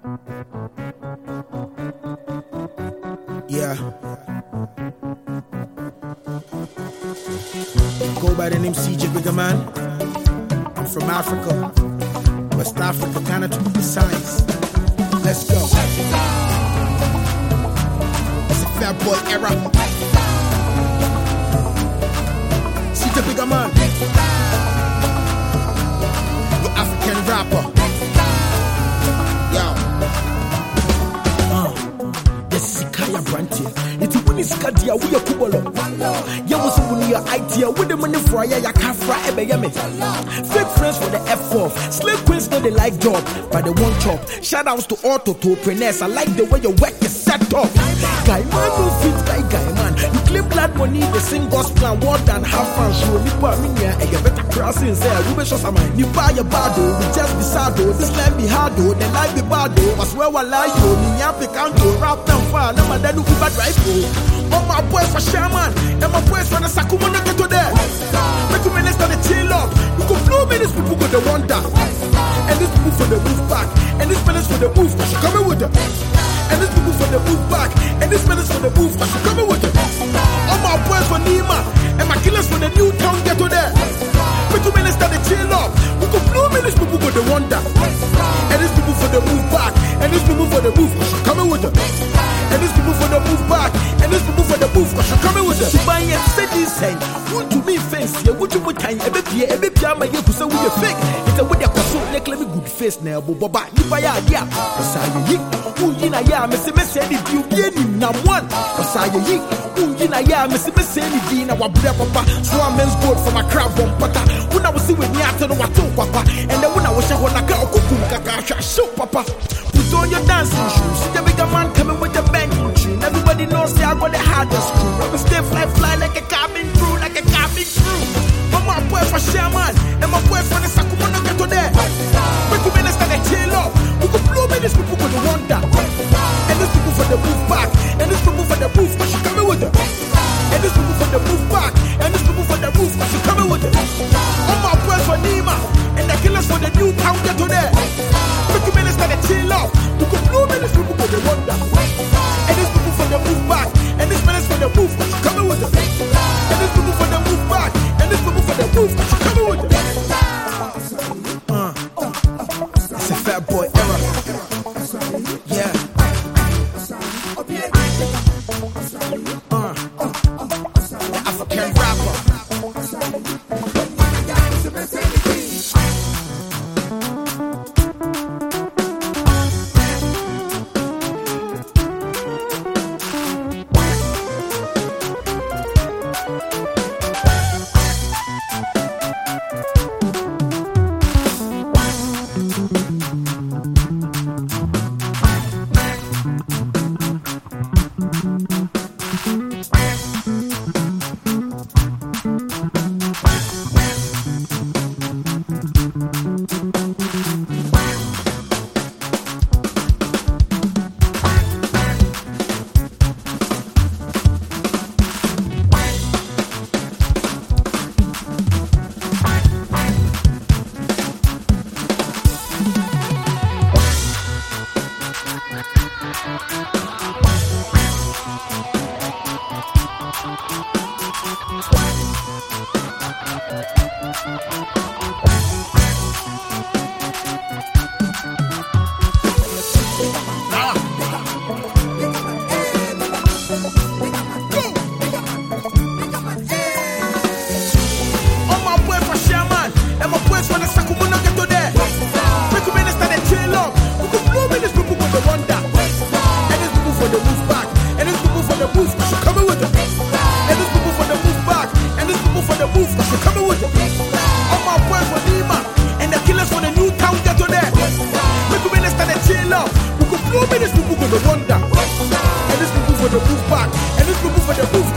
Yeah. Go by the name CJ Bigger Man. I'm from Africa, West Africa, Ghana to be precise. Let's go. It's a fat boy era. CJ Bigger Man, the African rapper. Yo. Yes, Kaya Branty. It's a winning scadia. We are Kubolo. You was a winning idea with the money for ya Kafra Ebeyame. Fake friends for the F4. Slave queens know the life job, but they won't chop. Shout outs to entrepreneurs. I like the way your work is set up. Guy man, no fit guy man. You claim blood money, the sing gospel and word and have fun. Show Nipa Minya and you better cross in there. We be show some man. Nipa ya bado, we just be sado. This life be hardo, the life be bado. Was where I lie you, Ninya Picanto, rap down far. Now my dad do bad drive. All my boys for Shaman, and my boys for the Sakuma get to there. Make you minister the chill up. You can blow me, these people with the wonder. And these people for the move back. And these minutes for the move, cause you coming with them. And these people for the move back. And these minutes for the move, cause you coming with them. All my boys for Nima, and my killers for the new town get to there. Make you minister the chill up. You can blow me, these people with the wonder. And these people for the move back. And these people for the move, cause you coming with them. And these people for the move back. And these people for the move, cause you're coming with them. Subai and said this saying, would you mean fancy? Would you put time? Every my year, who say we are fake. It's a way they consume, like let me good face now, Boba. You buy a idea. Cause I yick. Who in a year, Missy Messy, you get him now one. Cause I yick. Who in a year, Missy Messy, you know what Papa. So I men's gold from a crab on butter. When I was see with me, I don't know what to Papa. And then when I was shot on a girl, Kuku, show Papa. Put on your dancing shoes. See the bigger man coming with the banking tune. Everybody knows I got the hardest crew. I'm stay fly like a cabin crew, like a cabin crew. But my boy for Shaman, and my boy for the Sakuma no get to there. Make you minister the chill up. We could blow me these people with the wonder. And these people for the move back. And these people for the move, cause you coming with them. And these people for the move back. And these people for the move, cause you coming with them. All my boys for Nima, and the killers for the new town get to there. Make you minister the chill up. We could blow me these people with the wonder. And these people for the move back. And these minutes for the move, cause you coming with them. And these people for the move back. And these people for the move, cause you coming with them. It's a fat boy era. Yeah. The African rapper. Blow me these people with the wonder. And these people for the move back. And these people for the move